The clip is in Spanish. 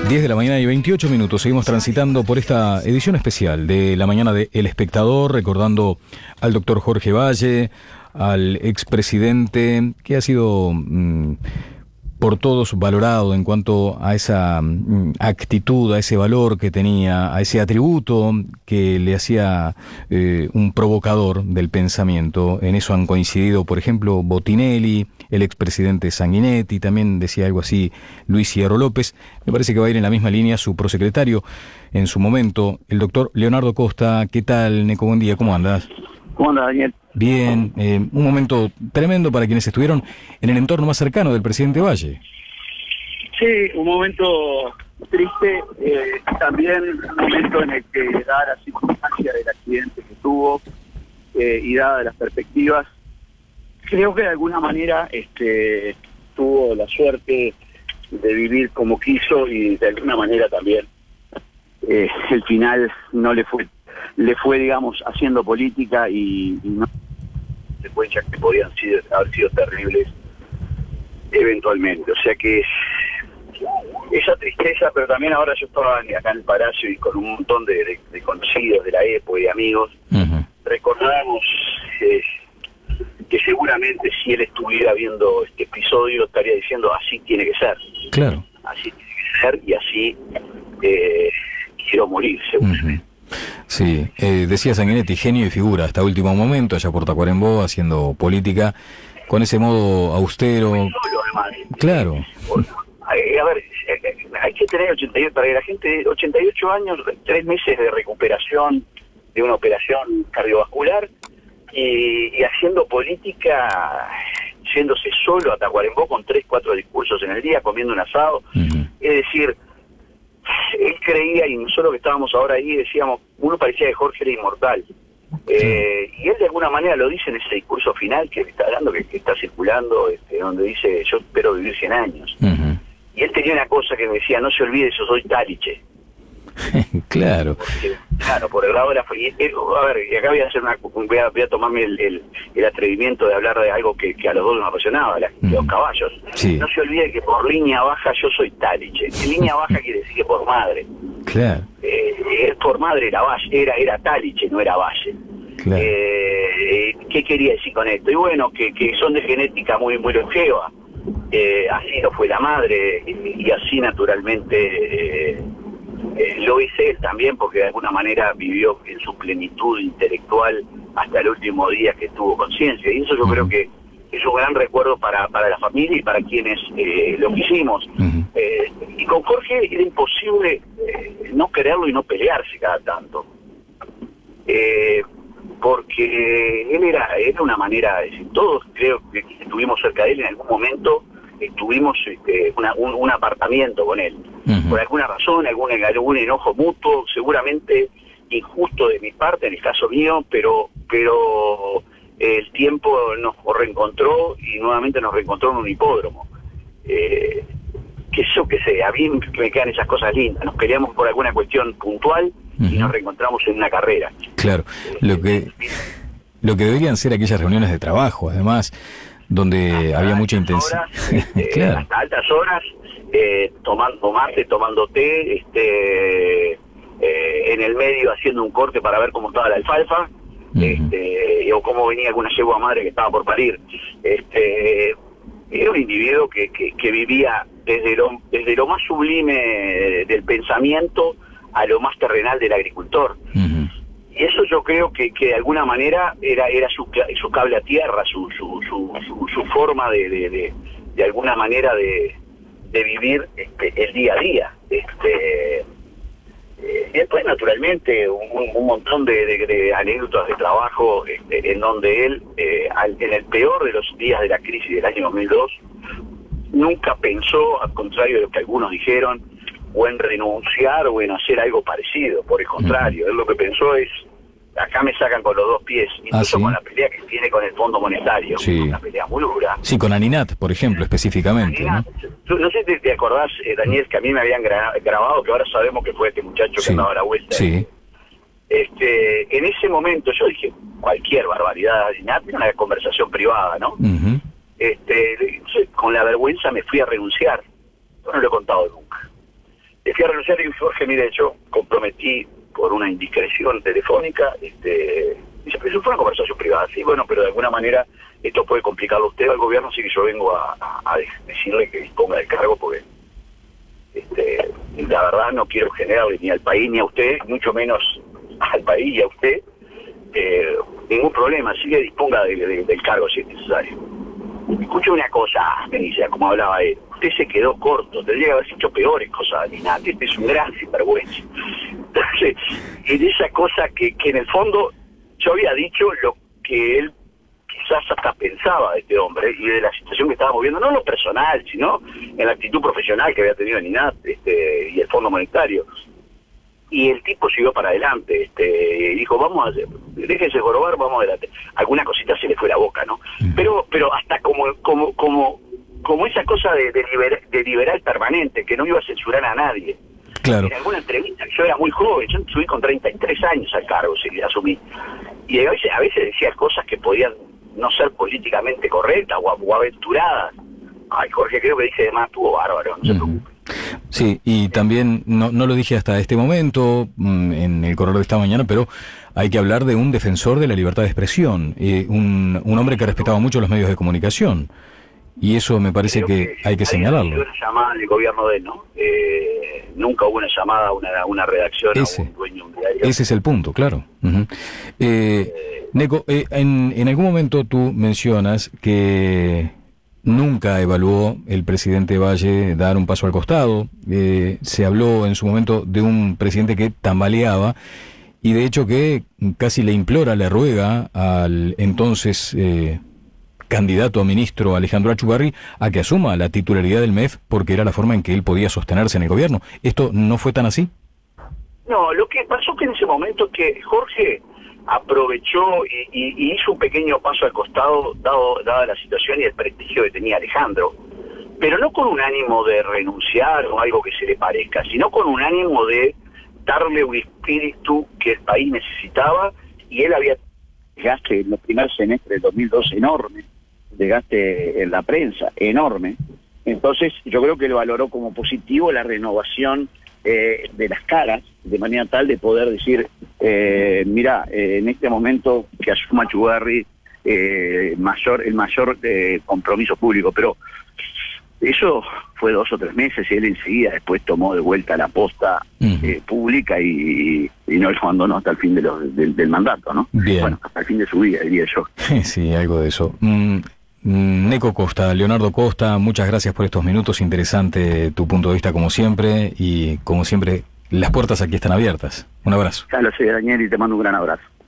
10 de la mañana y 28 minutos. Seguimos transitando por esta edición especial de la mañana de El Espectador, recordando al doctor Jorge Valle, al expresidente que ha sido por todos valorado en cuanto a esa actitud, a ese valor que tenía, a ese atributo que le hacía un provocador del pensamiento. En eso han coincidido, por ejemplo, Botinelli, el expresidente Sanguinetti, también decía algo así Luis Hierro López. Me parece que va a ir en la misma línea su prosecretario en su momento, el doctor Leonardo Costa. ¿Qué tal, Neco? Buen día, ¿cómo andás? ¿Cómo andas, Daniel? Bien, un momento tremendo para quienes estuvieron en el entorno más cercano del presidente Valle. Sí, un momento triste, también un momento en el que, dada la circunstancia del accidente que tuvo y dadas las perspectivas, creo que de alguna manera tuvo la suerte de vivir como quiso y de alguna manera también el final no le fue, digamos, haciendo política y no consecuencias que podían haber sido terribles eventualmente. O sea que esa tristeza, pero también ahora yo estaba acá en el Palacio y con un montón de conocidos de la época y de amigos, recordábamos que seguramente si él estuviera viendo este episodio estaría diciendo así tiene que ser. Claro. Así tiene que ser y así quiero morir, seguramente. Sí, decía Sanguinetti, genio y figura hasta último momento, allá por Tacuarembó, haciendo política, con ese modo austero. Solo, además. Claro. A ver, hay que tener 88, para que la gente, 88 años, 3 meses de recuperación de una operación cardiovascular y haciendo política, yéndose solo a Tacuarembó con 3, 4 discursos en el día, comiendo un asado. Es decir, él creía, y nosotros que estábamos ahora ahí decíamos, uno parecía que Jorge era inmortal. Y él de alguna manera lo dice en ese discurso final que está dando, que está circulando, donde dice, yo espero vivir 100 años. Y él tenía una cosa que me decía, no se olvide, yo soy Taliche. Claro. Porque, claro, por el lado de la... a ver, y acá voy a hacer voy a tomarme el atrevimiento de hablar de algo que a los dos nos apasionaba, los caballos. Sí. No se olvide que por línea baja yo soy Taliche. Línea baja quiere decir que por madre. Claro. Por madre era Taliche, no era Valle. Claro. ¿Qué quería decir con esto? Y bueno, que son de genética muy, muy longeva. Así lo fue la madre y así naturalmente lo hice él también, porque de alguna manera vivió en su plenitud intelectual hasta el último día que tuvo conciencia, y eso yo creo que es un gran recuerdo para la familia y para quienes lo quisimos. Y con Jorge era imposible no quererlo y no pelearse cada tanto, porque él era una manera, es decir, todos creo que estuvimos cerca de él en algún momento, tuvimos un apartamiento con él, por alguna razón, algún enojo mutuo, seguramente injusto de mi parte en el caso mío, pero el tiempo nos reencontró y nuevamente nos reencontró en un hipódromo. Que yo qué sé, a mí me quedan esas cosas lindas, nos peleamos por alguna cuestión puntual y nos reencontramos en una carrera. Claro, lo que deberían ser aquellas reuniones de trabajo, además, donde había mucha intensidad. Claro. Hasta altas horas, tomando mate, tomando té, en el medio haciendo un corte para ver cómo estaba la alfalfa, o cómo venía alguna yegua madre que estaba por parir. Era un individuo que vivía desde lo más sublime del pensamiento a lo más terrenal del agricultor. Y eso yo creo que de alguna manera era su cable a tierra, su forma de alguna manera de vivir el día a día. Y después, naturalmente, un montón de anécdotas de trabajo en donde él, en el peor de los días de la crisis del año 2002, nunca pensó, al contrario de lo que algunos dijeron, o en renunciar o en hacer algo parecido. Por el contrario, él lo que pensó es, acá me sacan con los 2 pies, incluso con la pelea que tiene con el Fondo Monetario, una pelea muy dura. Sí, con Aninat, por ejemplo, específicamente. Aninat, no sé si te acordás, Daniel, que a mí me habían grabado, que ahora sabemos que fue este muchacho que andaba a la vuelta. Sí. En ese momento yo dije, cualquier barbaridad, Aninat, era una conversación privada, ¿no? Con la vergüenza me fui a renunciar. Yo no lo he contado nunca. le fui a renunciar y dije, Jorge, mire, yo comprometí por una indiscreción telefónica, dice, pero eso fue una conversación privada, sí, bueno, pero de alguna manera esto puede complicarlo a usted al gobierno, así que yo vengo a decirle que disponga del cargo, porque la verdad no quiero generarle ni al país ni a usted, mucho menos al país y a usted, ningún problema, así que disponga del cargo si es necesario. Escuche una cosa, me dice, como hablaba él, usted se quedó corto, tendría que haber hecho peores cosas, Alinate, este es un gran sinvergüenza. Entonces, en esa cosa que en el fondo yo había dicho lo que él quizás hasta pensaba de este hombre y de la situación que estábamos viendo, no en lo personal, sino en la actitud profesional que había tenido el INAT y el Fondo Monetario. Y el tipo siguió para adelante, y dijo, vamos a hacer, déjense jorobar, vamos adelante. Alguna cosita se le fue la boca, ¿no? Pero hasta como esa cosa de liberal permanente, que no iba a censurar a nadie. Claro. En alguna entrevista, yo era muy joven, yo subí con 33 años al cargo, sí, asumí. Y a veces decía cosas que podían no ser políticamente correctas o aventuradas. Ay, Jorge, creo que dice de más, estuvo bárbaro, no se preocupe. Sí, y también, no lo dije hasta este momento, en el correo de esta mañana, pero hay que hablar de un defensor de la libertad de expresión, un hombre que respetaba mucho los medios de comunicación, y eso me parece que hay que señalarlo. Hubo una llamada del gobierno de él, ¿no? Nunca hubo una llamada a una redacción, a un dueño de un diario. Ese es el punto, claro. Neco, en algún momento tú mencionas que nunca evaluó el presidente Valle dar un paso al costado. Se habló en su momento de un presidente que tambaleaba y de hecho que casi le ruega al entonces candidato a ministro Alejandro Achugarri a que asuma la titularidad del MEF porque era la forma en que él podía sostenerse en el gobierno. ¿Esto no fue tan así? No, lo que pasó que en ese momento que Jorge aprovechó y hizo un pequeño paso al costado dada la situación y el prestigio que tenía Alejandro, pero no con un ánimo de renunciar o algo que se le parezca, sino con un ánimo de darle un espíritu que el país necesitaba, y él había desgaste en los primeros semestres de 2012 enorme, desgaste en la prensa enorme, entonces yo creo que él valoró como positivo la renovación de las caras, de manera tal de poder decir, mira, en este momento que asuma Achugarri el mayor compromiso público, pero eso fue 2 o 3 meses y él enseguida después tomó de vuelta la posta pública y no lo abandonó hasta el fin del mandato, ¿no? Bien. Bueno, hasta el fin de su vida, diría yo. Sí, algo de eso. Neco Costa, Leonardo Costa, muchas gracias por estos minutos, interesante tu punto de vista como siempre, y como siempre las puertas aquí están abiertas. Un abrazo. Ya lo sé, Daniel, y te mando un gran abrazo.